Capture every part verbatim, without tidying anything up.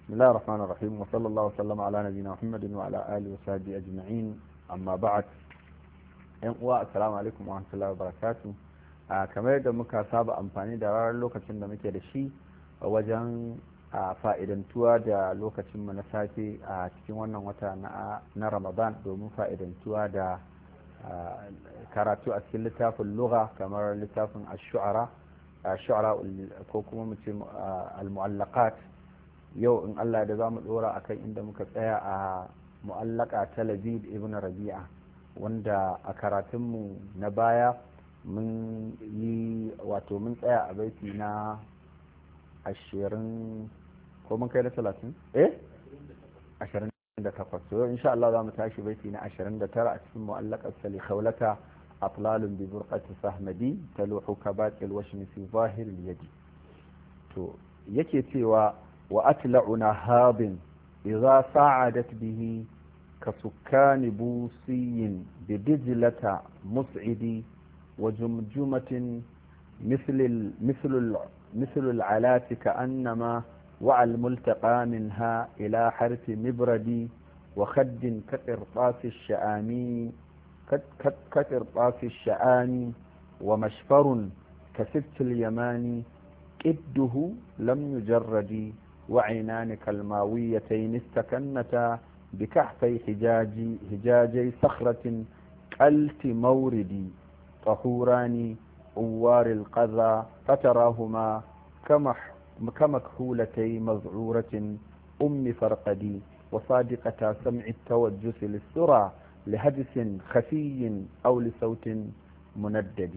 بسم الله الرحمن الرحيم وصلى الله وسلم على نبينا محمد وعلى آله وصحبه أجمعين أما بعد السلام عليكم ورحمة الله وبركاته kamar yadda muka saba amfani da ranar lokacin da muke da shi a wajen fa'idantuwa da lokacinmu na safe a cikin wannan wata na ramadan domin fa'idantuwa da karatu a cikin littafin lugha kamar littafin ash-shu'ara ko kuma mu ce al-mu'allaqat. yau in Allah da zamu dora akan inda muka tsaya a mu'allaqa ta Labid ibn Rabi'a, wanda a karatunmu na baya mun yi wato mun tsaya a baiti na ashirin ko mun kai da talatin eh ashirin da takwas. so insha Allah za mu tashi baiti na ashirin da tara a cikin mu'allaqat sali khawlata atlalun bi burqati fahmadi taluhu kabaqil washmi fi zahir al-yadi. to yake cewa wa atla'una habin idza sa'adat bihi كسكان بوصي بدجلة مسعد وجمجمة مثل مثل مثل العلات كأنما وعى الملتقى منها إلى حرف مبرد وخد كقرطاس الشآمي كقرطاس الشآمي ومشفر كسبت اليماني قده لم يجرد وعينان كالماويتين استكنتا بكحفي حجاجي هجاجي صخرة قلت موردي طهوران أوار القذى فتراهما كمكحولتي مذعورة أم فرقدي وصادقة سمع التوجس للسرى لهجس خفي أو لصوت مندد.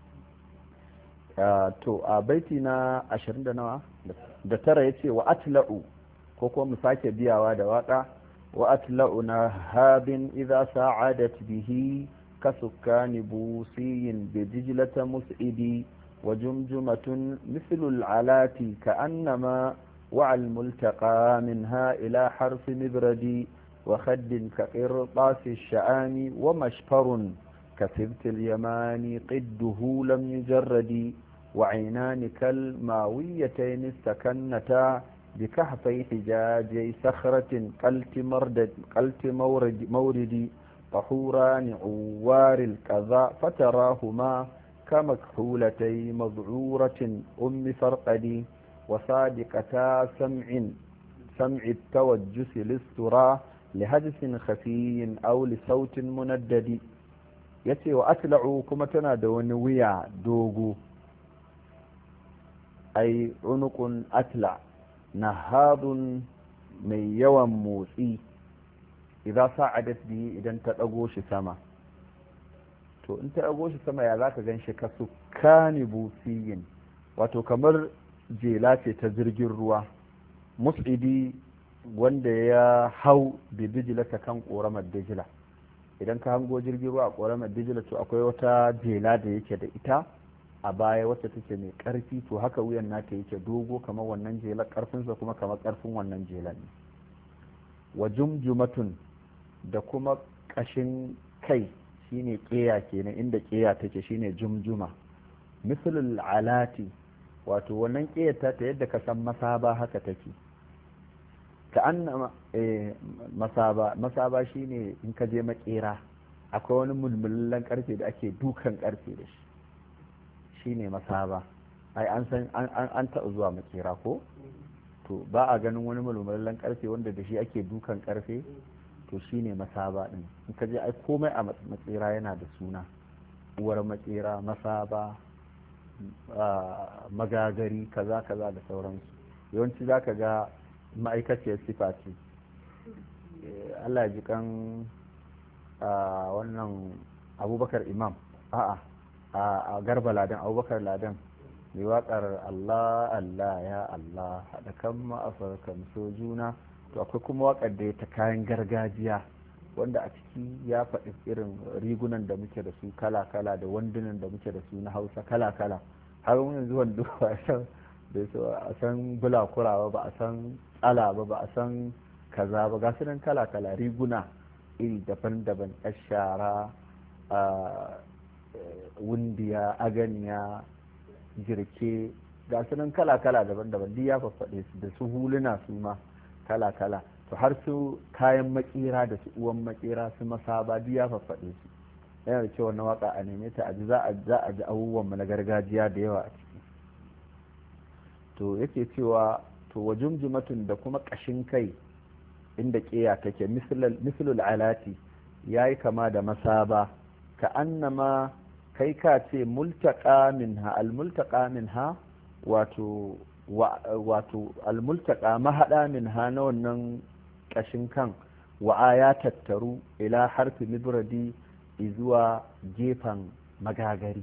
آه تو آه بيتنا عشرين دنوا دترى يتي وأتلأ كوكو مساكي بيا وادا واقع وأتلأ نهاب إذا ساعدت به كسكان بوصي بدجلة مسعد وجمجمة مثل العلات كأنما وعى الملتقى منها إلى حرف مبرد وخد كقرطاس الشآم ومشفر كسبت اليمان قده لم يجرد وعينان كالماويتين استكنتا بكهفي حجاجي صخرة قلت مردد قلت مورد موردي طحوران عوار الكذا فتراهما كمكحولتي مذعورة أم فرقدي وصادقتا سمع سمع التوجس للسرى لهجس خفي أو لصوت مندد. يتي وأتلع كما تنادون ويا دوغو أي عنق أتلع nahadun mai yawan motsi idan sa'adat bihi idan ta dago shi sama. to in ta dago shi sama ya zaka ganshi kasu kanibu fiyin, wato kamar jela ce ta jirgin ruwa mus'idi wanda ya hau da dijila ta kan koramar dijila. idan ka hango jirgin ruwa a koramar dijila to akwai wata jela da yake da ita a baya wacce take mai karfi, to haka wuyan nata yake dogo kamar wannan jelar, karfinsa kuma kamar karfin wannan jelar ne. wa jumjumatun da kuma kashin kai shine keya kenan, inda keya take shine jumjuma. mislul alati, wato wannan keyar ta ta yadda ka san masaba haka take. ka annama eh, masaba masaba shine in ka je makera akwai wani mulmulan karfe da ake dukan karfe da shi, shine masaba. ai an san an taɓa zuwa makera ko to ba a ganin wani mulmulan karfe wanda da shi ake dukan karfe, to shine masaba din. in ka je ai komai a makera yana da suna, uwar makera, masaba, magagari, kaza kaza da sauransu. yawanci zaka ga ma'aikaciyar sifa ce. Allah ya ji kan wannan Abubakar Imam a'a a garba ladan Abubakar ladan mai waƙar Allah Allah ya Allah haɗa kan ma'afarkan so juna. to akwai kuma waƙar da ta kayan gargajiya wanda a ciki ya faɗi irin rigunan da muke da su kala-kala da wandunan da muke da su na Hausa kala-kala. har yanzu wanda ba a san bulakura ba, ba a san tsala ba, ba a san kaza ba, ga su nan kala-kala riguna iri daban-daban, shara, wundiya, aganiya, jirke, ga su nan kala-kala daban-daban duk ya faffaɗe su, da su huluna su ma kala kala to har su kayan makera da su uwan makera su masaba duk ya faffaɗe su yana da cewa na waka a neme ta aji za a za a ji abubuwan mu na gargajiya da yawa a ciki to yake cewa to wa jumjumatun da kuma kashin kai inda ƙeya take mislul alati yayi kama da masaba ka annama kai ka ce multaqa minha al multaqa minha wato wato al multaqa mahada minha na wannan kashin kan wa ya tattaru ila harfi mibradi zuwa gefen magagari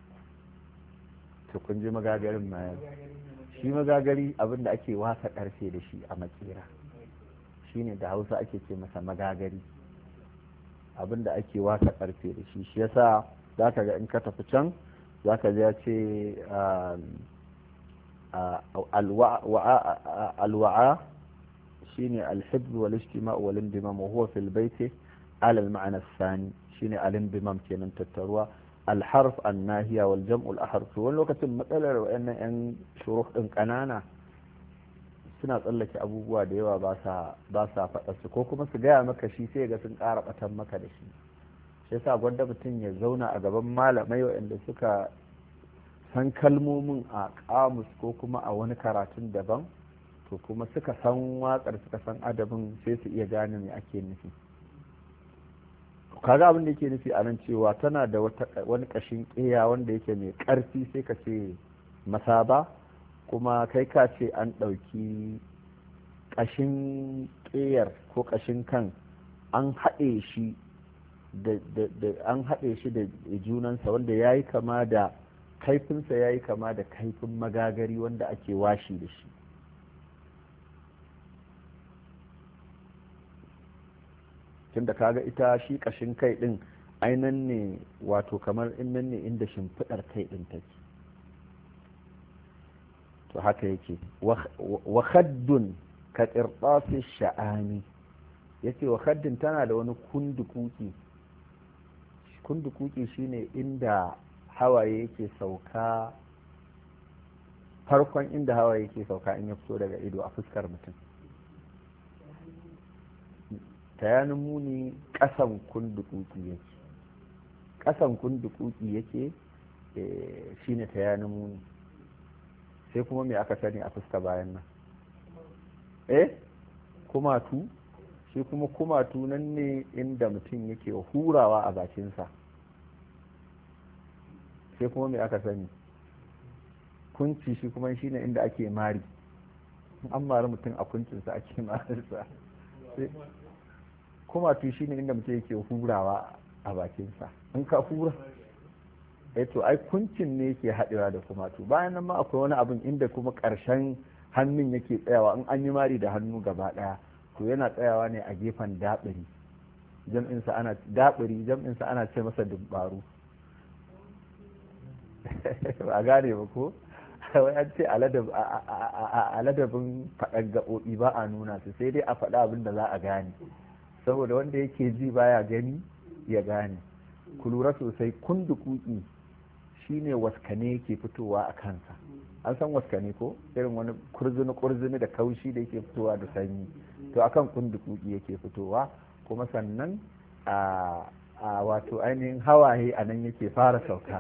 to kun ji magagarin ma shi magagari abinda ake wasa karfe da shi a makera shine da Hausa ake ce masa magagari abinda ake wasa karfe da shi shi yasa zaka ga in ka tafi can zaka ji ya ce alwa'a shine alhibb wal ijtima' wal indimam wa huwa fil bayt ala al ma'na ath-thani shine al-indimam kenan tattaruwa al-harf an-nahiya wal jam'u al-ahruf wani lokacin matsalar wayannan yan shuruh din kanana suna tsallake abubuwa da yawa ba sa ba sa faɗa su ko kuma su gaya maka shi sai ga sun ƙara batan maka da shi shi yasa gwanda mutum ya zauna a gaban malamai wayanda suka san kalmomin a kamus ko kuma a wani karatun daban to kuma suka san waƙar suka san adabin sai su iya gane me ake nufi kaga abin da yake nufi a nan cewa tana da wani ƙashin ƙeya wanda yake mai ƙarfi sai ka ce masaba kuma kai ka ce an ɗauki ƙashin ƙeyar ko ƙashin kan an haɗe shi da an haɗe shi da junansa wanda ya yi kama da kaifinsa ya yi kama da kaifin magagari wanda ake washi da shi tunda kaga ita shi kashin kai din ainan ne wato kamar innan ne inda shimfidar kai din take to haka yake wa khaddun ka qirtasi sha'ani yace wa khaddin tana da wani kundukuki kundukuki shine inda hawaye yake sauka farkon inda hawaye yake sauka in ya fito daga ido a fuskar mutum tayanin muni ƙasan kundukuki yake ƙasan kundukuki yake shine tayanin muni sai kuma me aka sani a fuska bayan nan eh kumatu shi kuma kumatu nan ne inda mutum yake hurawa a bakinsa sai kuma me aka sani kunci shi kuma shine inda ake mari an mari mutum a kuncinsa ake marinsa kumatu shi ne inda mutum yake hurawa a bakinsa in ka hura eh to ai kuncin ne yake haɗewa da kumatu bayan nan ma akwai wani abin inda kuma ƙarshen hannun yake tsayawa in an yi mari da hannu gaba ɗaya to yana tsayawa ne a gefen daɓiri jam'insa ana daɓiri jam'insa ana ce masa dubbaru ba gane ba ko wai an ce a ladabin faɗan gaɓoɓi ba a nuna su sai dai a faɗa abin da za a gane saboda wanda yake ji baya gani ya gane ku lura sosai kundukuki shine waskane yake fitowa a kansa an san waskane ko irin wani kurzuni kurzuni da kaushi da yake fitowa da sanyi to akan kundukuki yake fitowa kuma sannan a a wato ainihin hawaye a nan yake fara sauka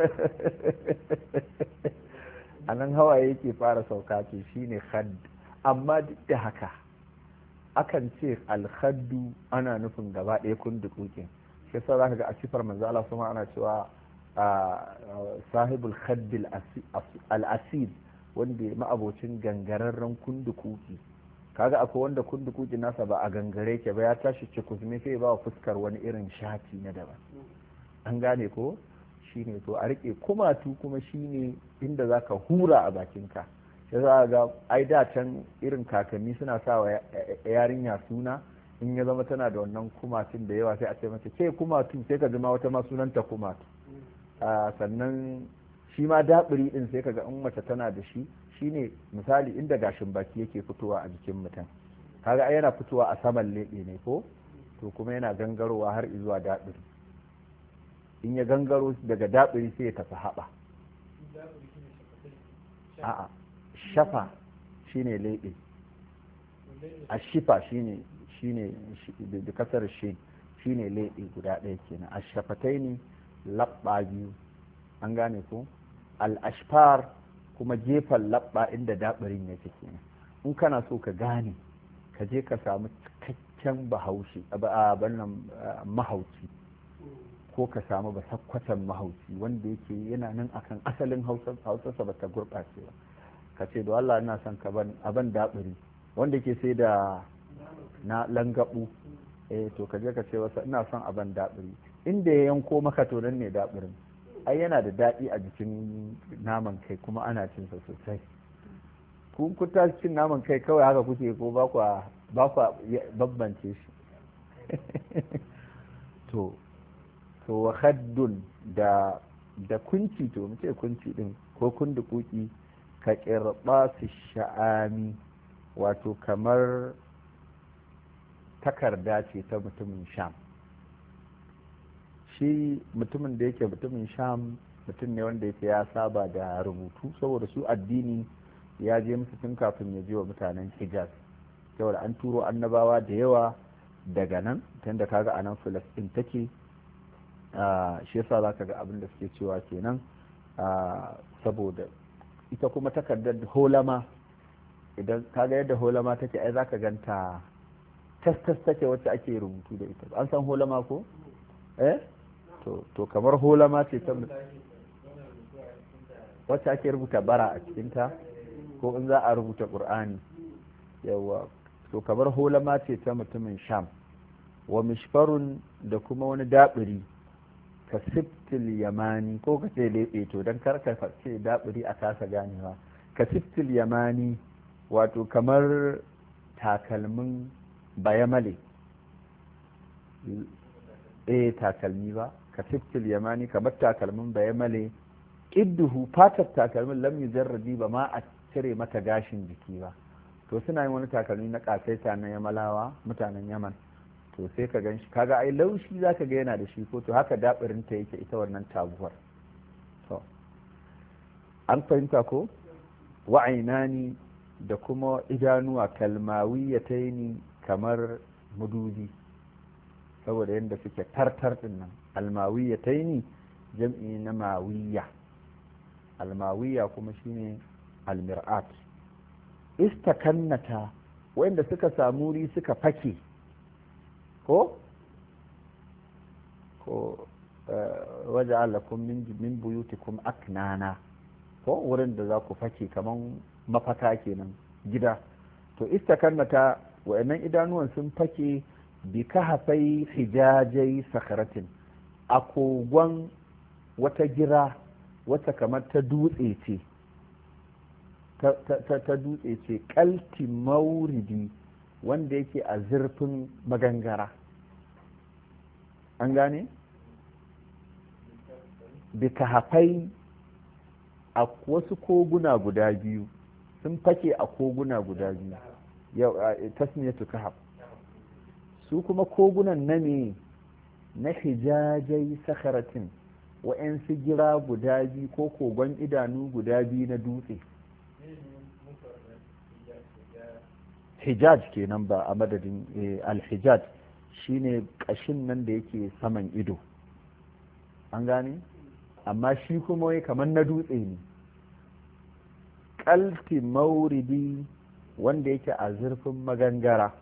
a nan hawaye yake fara sauka ce shine khad amma duk da haka akan ce alkhaddu ana nufin gaba ɗaya kundukukin shi yasa zaka ga a sifar manzo Allah kuma ana cewa sahibul khadd al-asid wanda ma'abocin gangararren kundukuki kaga akwai wanda kundukuki nasa ba a gangare ke ba ya tashi cikusme sai ba fuskar wani irin shati na daban an gane ko shine to a rike kumatu kuma shine inda zaka hura a bakinka sai za ga ai da can irin kakanni suna sa wa yarinya suna in ya zama tana da wannan kumatun da yawa sai a ce mata ke kumatu sai ka zama wata ma sunanta kumatu sannan shi ma daɓiri din sai ka ga in mace tana da shi shine misali inda gashin baki yake fitowa a jikin mutum kaga ai yana fitowa a saman leɓe ne ko to kuma yana gangarowa har zuwa daɓiri in ya gangaro daga daɓiri sai ya tafi haɓa a'a shafa shine leɓe ashifa shine shine da kasar shi shine leɗe guda ɗaya kenan ashafataini labba biyu an gane ko al-ashfar kuma gefen labba inda dabirin yake kenan in kana so ka gane ka je ka samu cikakken bahaushe a bannan mahauci ko ka samu ba sakkwatan mahauci wanda yake yana nan akan asalin hausarsa ba ta gurɓace ba ka ce da Allah ina son ka ban aban dabiri wanda yake sai da na langabu eh to ka je ka ce wasa ina son aban dabiri inda ya yanko maka to nan ne dabirin ai yana da daɗi a jikin naman kai kuma ana cin sa sosai kun ku ta cin naman kai kawai haka kuke ko ba ku ba ku babbance shi to to wa haddun da da kunci to mu ce kunci din ko kundukuki ka kirba su sha'ami wato kamar takarda ce ta mutumin sham shi mutumin da yake mutumin sham mutum ne wanda yake ya saba da rubutu saboda su addini ya je musu tun kafin ya je wa mutanen hijaz saboda an turo annabawa da yawa daga nan tunda kaga anan filistin take shi yasa za ka ga abin da suke cewa kenan saboda ita kuma takardar holama idan kaga yadda holama take ai za ka ganta tas-tas take wacce ake rubutu da ita an san holama ko eh to to kamar holama ce ta wacce ake rubuta bara a cikinta ko in za a rubuta qur'ani yawa to kamar holama ce ta mutumin sham wa mishfarun da kuma wani dabiri ka siftil yamani ko ka ce leɓe to don karka ce dabiri a kasa ganewa ka siftil yamani wato kamar takalmin bayamale eh takalmi ba ka siftil yamani kamar takalmin bayamale ƙidduhu fatar takalmin lam yujarradi ba ma a cire mata gashin jiki ba to suna yin wani takalmi na ƙasaita na yamalawa mutanen yaman to sai ka gan shi kaga ai laushi zaka ga yana da shi ko to haka dabirin ta yake ita wannan taguwar to an fahimta ko wa'ainani da kuma idanuwa kalmawiyataini kamar mudubi saboda yadda suke tartar din nan almawiyataini jam'i na mawiya almawiya kuma shine almir'at istakannata wanda suka samu ri suka fake ko ko waje alakum min buyutikum aknana ko wurin da za ku fake kaman mafaka kenan gida to istakannata wa'annan idanuwan sun fake bi kahafai hijajai sakaratin a kogon wata gira wata kamar ta dutse ce ta dutse ce kalti mauridi wanda yake a zurfin magangara an gane bi kahafai a wasu koguna guda biyu sun fake a koguna guda biyu yau tasmiyatu kahaf su kuma kogunan na ne na hijajai sakaratin wa'yansu gira guda biyu ko kogon idanu guda biyu na dutse hijaj kenan ba a madadin alhijaj shine kashin nan da yake saman ido an gane amma shi kuma wai kamar na dutse ne kalti mauridi wanda yake a zurfin magangara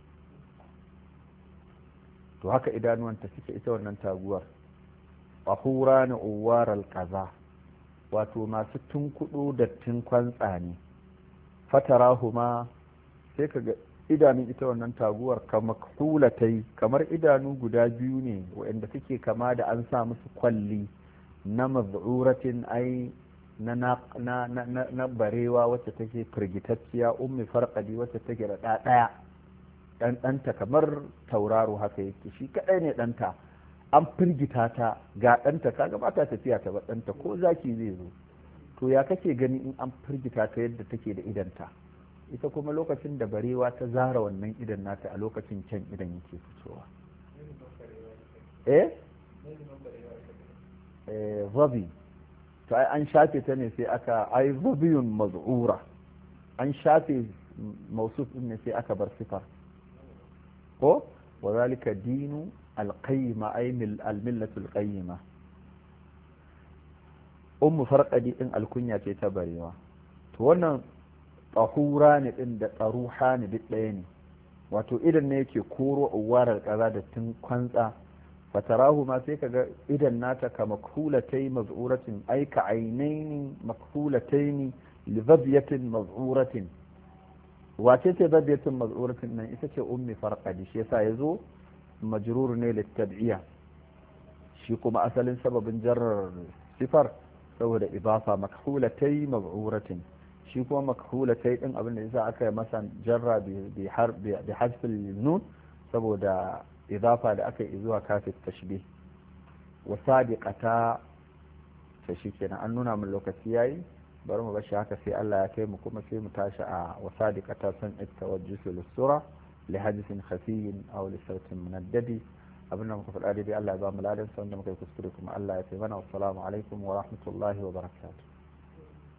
to haka idanuwanta suke ita wannan taguwar ahura na uwaral kaza wato masu tunkuɗo dattin kwantsa ne fatarahuma sai ka ga idanun ita wannan taguwar kamar hulatai kamar idanu guda biyu ne waɗanda suke kama da an sa musu kwalli na maz'uratin ai na na na na barewa wacce take firgitacciya ummi farqadi wacce take da ɗaya dan ɗanta kamar tauraro haka yake shi kadai ne ɗanta an firgita ta ga ɗanta kaga ba ta tafiya ta ba ɗanta ko zaki zai zo to ya kake gani in an firgita ta yadda take da idanta ita kuma lokacin da barewa ta zara wannan idan nata a lokacin can idan yake fitowa eh eh zabi to ai an shafe ta ne sai aka ai zabiyun maz'ura an shafe mausuf din ne sai aka bar sifar ko wa zalika dinu alqayyima ay almillatu alqayyima. ummu farqadi din alkunya ce ta barewa. to wannan tsahura ne din da tsaruha ne duk ɗaya ne, wato idan ne yake koro uwarar kaza da tun kwantsa, fatarahu ma sai kaga idan nata ka makhulatai maz'uratin ay ka ainaini makhulataini li dhabiyatin maz'uratin. wace ce dhabiyatin maz'uratin nan? ita ce ummi farqadi, shi yasa yazo majrur ne litab'iya, shi kuma asalin sababin jarrar sifar saboda idafa makhulatai maz'uratin, shi kuma makhulatai din abin da yasa aka yi masa jarra bi har bi hasfil nun saboda idafa da aka yi zuwa kafin tashbih. wa sadiqata ta shi kenan an nuna min lokaci yayi, bari mu bashi haka sai Allah ya kai mu kuma sai mu tashi a wa sadiqata san at-tawajjuh lis-sura li hadithin khafiyin aw li sautin munaddadi. abin da muka faɗa dai Allah ya ba mu ladan sa, wanda muka yi kuskure kuma Allah ya taimana. Assalamu alaikum wa rahmatullahi wa barakatuh.